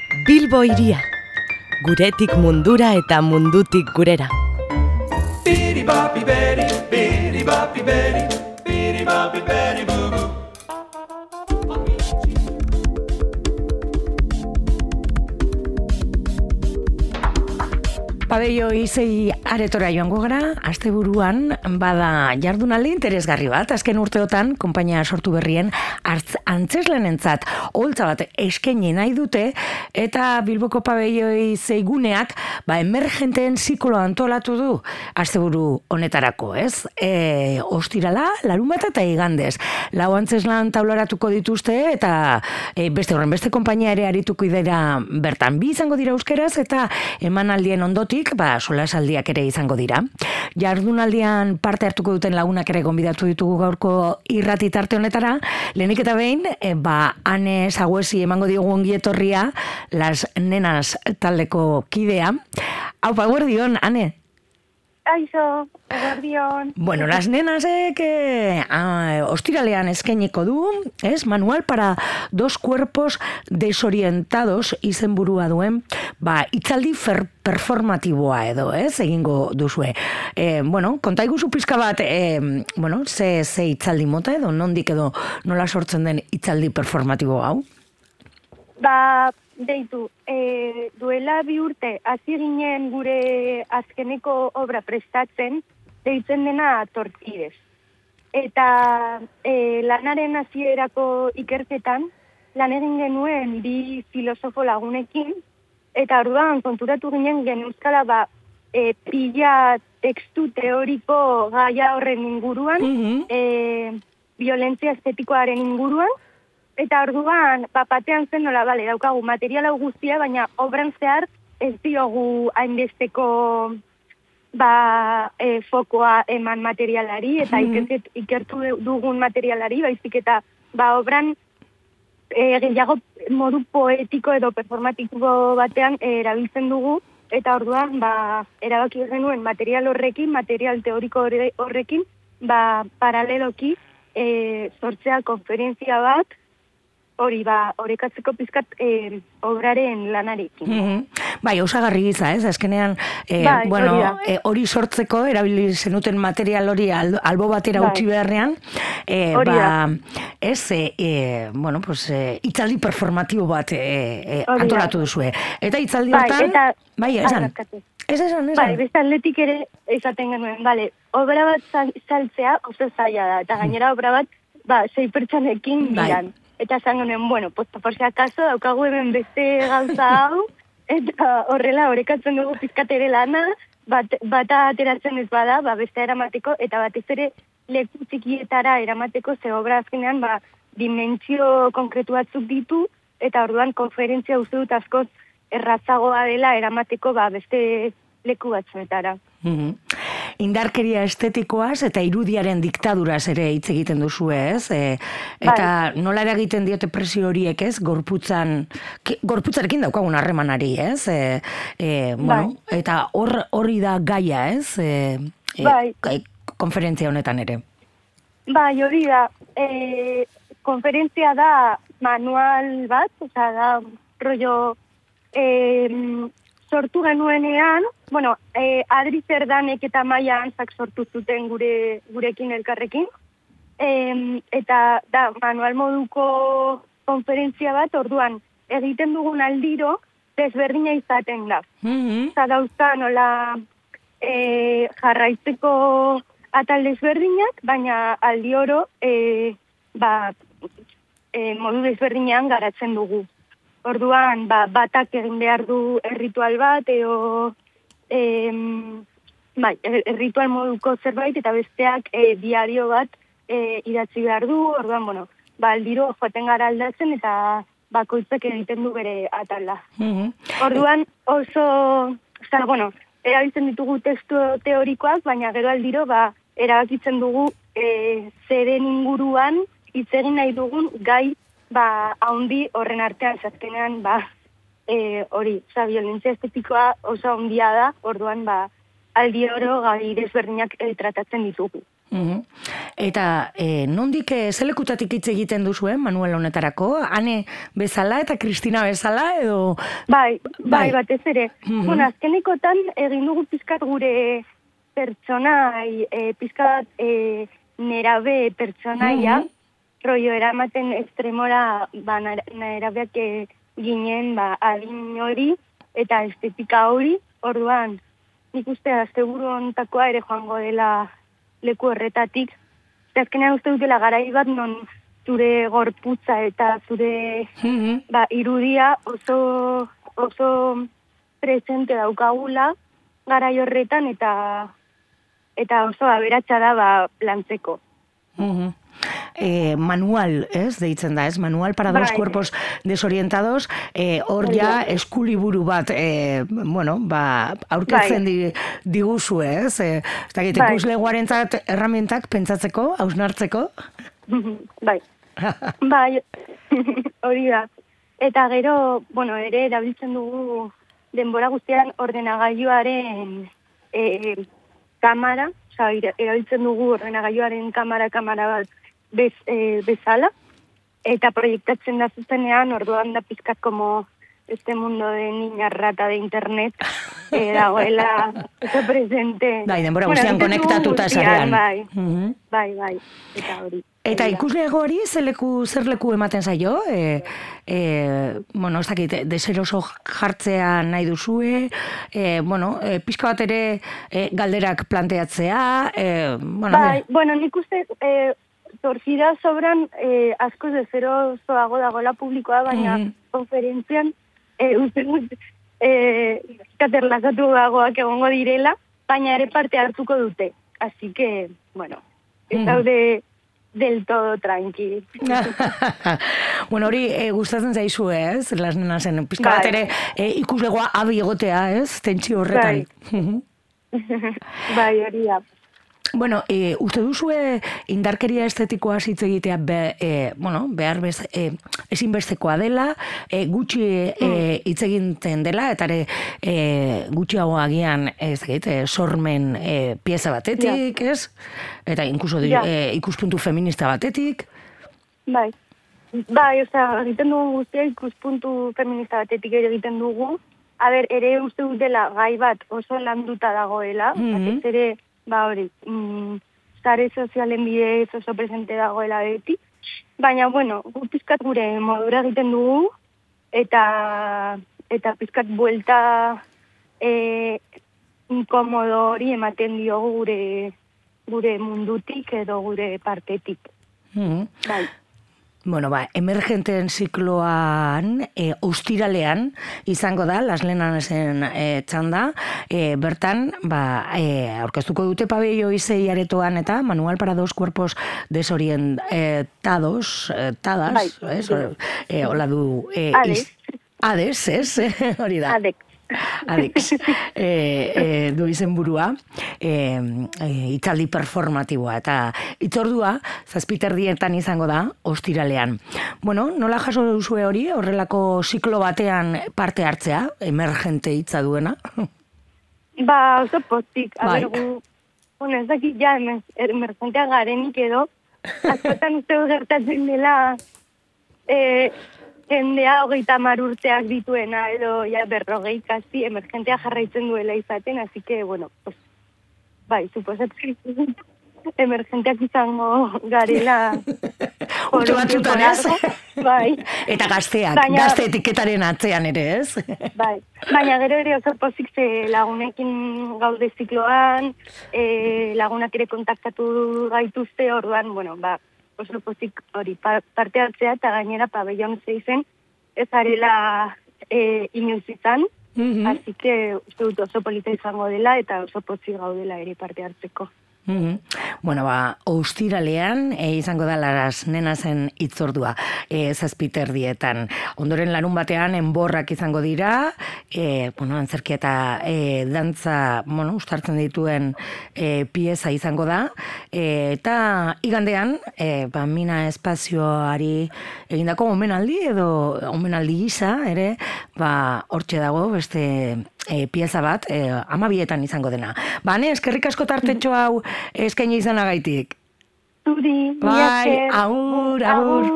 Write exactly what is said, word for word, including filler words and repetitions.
Bilbo hiria, guretik mundura eta mundutik gurera. Biri-bapi-beri, biri-bapi-beri, biri-bapi-beri, bu-bu. Pabello izei aretora joango gara, asteburuan bada jardunaldi interesgarri bat, azken urteotan, konpainia sortu berrien, hartz antzeslenentzat holtza bat eskaini nahi dute, eta Bilboko Pabello izei guneak, ba, emergenteen ziklo antolatu du, asteburu honetarako, ez? E, ostirala, larun bat eta igandez. Lau antzeslan taularatuko dituzte, eta e, beste horren, beste konpainia ere arituko dira bertan. Bi izango dira euskeraz, eta emanaldien ondotik, ba, solasaldiak ere izango dira. Jardunaldian parte hartuko duten lagunak ere gonbidatu ditugu gaurko irrati tarte honetara. Lehenik eta behin, e, ba, Ane Zaguesi emango diogu ongietorria, Las Nenas taldeko kidea. Aupa, guardion, Ane. Aizo, guardion. Bueno, Las Nenasek eh, ah, ostiralean eskainiko du, es manual para dos cuerpos desorientados izenburua duen, ba, itzaldi fer, performatiboa edo, ez, egingo duzue. Eh, bueno, konta iguzu pizka bat, eh, bueno, ze, ze itzaldi mota edo, nondik edo nola sortzen den itzaldi performatibo hau? Ba, deitu, e, duela bi urte, hasi ginen gure azkeneko obra prestatzen, deitzen dena Tortidez. Eta e, lanaren hasierako ikerketan, lan egin genuen bi filosofo lagunekin, eta orduan konturatu ginen genuzkala ba, e, pila tekstu teoriko gaia horren inguruan, mm-hmm. e, violentzia estetikoaren inguruan, eta orduan, batean zen nola, bale, daukagu material hau guztia, baina obran zehar ez diogu hainbesteko ba, e, fokoa eman materialari, eta mm-hmm. ikertu, ikertu dugun materialari, baizik eta ba, obran e, gehiago modu poetiko edo performatiko batean e, erabiltzen dugu, eta orduan ba, erabaki genuen material horrekin, material teoriko horrekin, ba, paraleloki e, sortzea konferentzia bat, hori, ba, horrekatzeko pizkat e, obraren lanarekin. Mm-hmm. Bai, osagarri giza, ez? Azkenean, e, bai, bueno, hori, e, hori sortzeko, erabili zenuten material hori albo batera bai. Utzi beharrean, e, ba, ez, e, e, bueno, pues, e, itzaldi performatibo bat e, e, antolatu duzue. Eta itzaldi hortan, bai, eta, bai, esan, ez esan, esan. Bai, beste atletik ere esaten genuen, bale, obra bat saltzea oso zaila da, eta gainera obra bat, ba, sei pertsonekin diran. Bai. Eta esan genuen, bueno, pues, por si acaso, daukagu hemen beste gauza hau, eta horrela horrekatzen dugu pizkatere lana, bat, bata ateratzen ez bada, ba, beste eramateko, eta batez ere leku txikietara eramateko, ze obra azkenean, ba, dimentsio konkretu batzuk ditu, eta orduan konferentzia uste dut askoz errazagoa dela eramateko, ba, beste leku batzuetara. Mm-hmm. Indarkeria estetikoaz eta irudiaren diktaduraz ere hitz egiten duzu, ez? E, eta bai. Nola eragiten diote presio horiek, ez? Gorputzan, gorputzarekin daukagun harremanari, ez? E, e, bueno, bai. Eta hor hori da gaia, ez? E, e, bai. Konferentzia honetan ere. Bai, hori da. E, konferentzia da manual bat, oza, da rollo e, sortu genuenean, bueno, eh, Adri Zerdanek eta Maia Antzak sortu zuten gure gurekin elkarrekin, e, eta da, manual moduko konferentzia bat, orduan, egiten dugun aldiro, desberdina izaten da. Mm-hmm. Eta dauzka nola e, jarraitzeko atal desberdinak, baina aldi oro e, ba, e, modu desberdinean garatzen dugu. Orduan, ba, batak egin behar du erritual bat, eo, em, bai, erritual moduko zerbait, eta besteak e, diario bat e, idatzi behar du, orduan, bueno, ba, aldiro joaten gara aldatzen, eta bakoitzak egiten du bere atala. Mm-hmm. Orduan, oso, oza, bueno, erabiltzen ditugu testu teorikoak, baina gero aldiro, ba, erabakitzen dugu e, zeren inguruan, hitz egin nahi dugun gai, ba, haundi horren artean, zazkenean, ba, e, hori, oza, violentzia estetikoa oso handia da, orduan, ba, aldi oro gai desberdinak e, tratatzen ditugu. Mhm. Eta e, nondik e, zelekutatik hitz egiten duzuen Manuel honetarako? Ane bezala eta Kristina bezala edo... Bai, bai, Bai. batez ere. Mhm. Bueno, azkenekotan egin dugu pizkat gure pertsonai, e, pizkat e, nerabe pertsonaia, rollo eramaten estremora ba, nera- nerabeak e, ginen ba, adin hori eta estetika hori, orduan nik uste asteburu honetakoa ere joango dela leku horretatik. Eta azkenean uste dutela garai bat non zure gorputza eta zure Mhm. ba, irudia oso, oso presente daukagula garai horretan eta eta oso aberatsa da ba, lantzeko. Mhm. Eh, manual, ez, deitzen da, ez? Manual para dos Bai. cuerpos desorientados, eh, hor ja eskuliburu bat, eh, bueno, ba, aurkezten di, diguzu, ez? Eh, ez dakit, Bai. ikusleguarentzat erramintak pentsatzeko, hausnartzeko? Bai. Bai, hori da. Eta gero, bueno, ere erabiltzen dugu denbora guztian ordenagailuaren e, kamera, osea, ira- erabiltzen dugu ordenagailuaren kamera kamera bat bez, e, bezala, eta proiektatzen da zuzenean, orduan da pizkat como este mundo de niña rata de internet, eh, dagoela oso presente. Bai, denbora guztian egiten dugu konektatuta guztian, sarean. Bai, Mhm. bai, bai, eta hori. Eta hori da. ikuslegoari zer leku, zer leku ematen zaio? E, e, bueno, ez dakit, deseroso jartzea nahi duzue, e, bueno, e, pixka bat ere e, galderak planteatzea, e, bueno, Bai, bueno, nik uste eh, torcida sobran eh, askoz dezerosoago dagoela publikoa, baina Mhm. konferentzian eh, uste dut eh, katerlazatu dagoak egongo direla, baina ere parte hartuko dute. Así que, bueno, ez Mhm. daude del todo tranqui. bueno, hori e, gustatzen zaizu, ez? Las nenasen, pixka bat Bai. ere e, ikuslegoa abi egotea, ez? Tentsio horretan. Bai, hori da. Bueno, e, uste duzue indarkeria estetikoa hitz egitea be, e, bueno, behar bez, e, ezinbestekoa dela, e, gutxi e, hitz egiten dela, eta ere e, gutxiago agian ez egit, e, sormen e, pieza batetik, ez? Eta inkluso di- Ja. e, ikuspuntu feminista batetik. Bai. Bai, osea, egiten dugu guztia ikuspuntu feminista batetik ere egiten dugu. A ber, ere uste dut dela gai bat oso landuta dagoela, Mhm. batez ere, ba hori, mm, sare sozialen bidez oso presente dagoela beti. Baina, bueno, gu pizkat gure modura egiten dugu, eta eta pizkat buelta e, inkomodo hori ematen diogu gure gure mundutik edo gure partetik. Mhm. Bai. Bueno, ba, emergenten zikloan, e, ostiralean, izango da, Las Lenanasen e, txanda, e, bertan, ba, e, aurkeztuko dute pabelloi zei aretoan eta Manual para dos cuerpos desorientados, eh, tadas, Bai. ez? E, hola du... E, Ades. Ades, ez? Hori da. Adek. Adix, e, e, du izenburua, e, e, itzaldi performatiboa, eta itzordua zazpiterdietan izango da, ostiralean. Bueno, nola jaso duzue hori, horrelako ziklo batean parte hartzea, emergente hitza duena? Ba, oso pozik. A Bai. ber, gu, bueno, ez dakit ja emer- emergentea garenik edo, askotan uste dut gertatzen dela eh, jendea hogeita hamar urteak dituena edo ja berrogei kasi emergentea jarraitzen duela izaten, así que, bueno, pues, bai, suposatzen emergenteak izango garela por Urte un batzutan, tiempo ez? largo. Bai. Eta gazteak, Baina- gazte etiketaren atzean ere, ez? Bai, baina gero ere oso pozik ze lagunekin gaude zikloan, e, lagunak ere kontaktatu gaituzte, orduan, bueno, ba, oso pozik hori pa- parte hartzea eta gainera pabellon zeizen ez arela e, inoiz izan, Mhm. así que uste dut oso polita izango dela eta oso pozik gaudela ere parte hartzeko. Mhm. Bueno, ba, ostiralean e, izango da Las Nenasen hitzordua e, zazpiterdietan. Ondoren larun batean enborrak izango dira, e, bueno, antzerkia eta e, dantza, bueno, ustartzen dituen e, pieza izango da, e, eta igandean, e, ba, Mina espazioari egindako omenaldi edo omenaldi gisa ere, ba, hortxe dago beste e, pieza bat, e, amabietan izango dena. Bane, eskerrik asko tartetxo hau eskaini izanagaitik. Zuri, Bai, agur, agur.